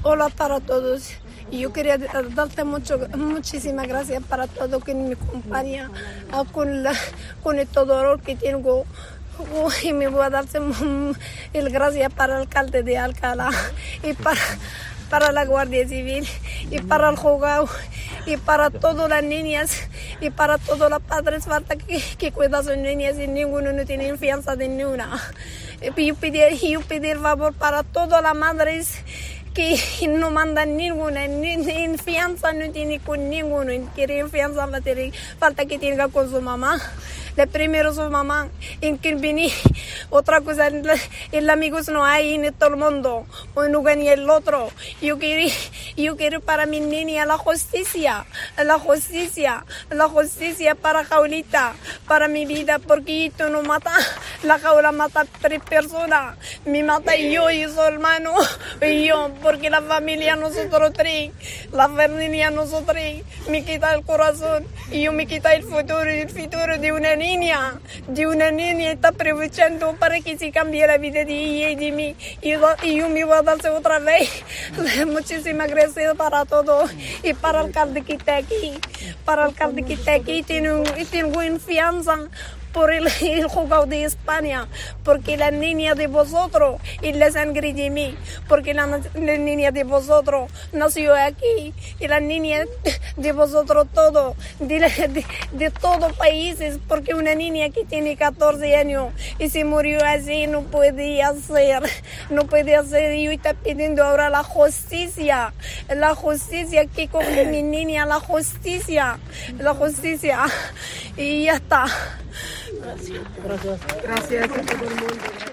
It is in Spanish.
Hola para todos. Yo quería darte muchísimas gracias para todo que me acompaña con el dolor que tengo. Y me voy a darte el gracias para el alcalde de Alcalá y para la Guardia Civil y para el juzgado y para todas las niñas y para todos los padres falta que cuidan a sus niñas y ninguno no tiene confianza de ninguna. Yo pedí el favor para todas las madres que no mandan ninguna, ni fianza no tiene con ninguno, quiere fianza falta que tenga con su mamá. La primero su mamá, en que viene otra cosa, el amigos no hay en todo el mundo, uno gana el otro. Yo quiero para mi niña la justicia para Jaulita, para mi vida, porque esto no mata, la jaula mata 3 personas, me mata yo y su hermano, y yo, porque la familia nosotros 3, la familia nosotros 3, me quita el corazón, y yo me quita el futuro de una niña está aprovechando para que se cambie la vida de ella y de mí, y yo me voy a darse otra vez. Muchísimas gracias para todos y para el alcalde que está aquí, tengo confianza por el juzgado de España, porque la niña de vosotros y la sangre de mí, porque la niña de vosotros nació aquí y la niña de vosotros todo, de todos países, porque una niña que tiene 14 años y se murió así no puede hacer, y yo está pidiendo ahora la justicia que coge mi niña, la justicia, y ya está. Gracias a todo el mundo.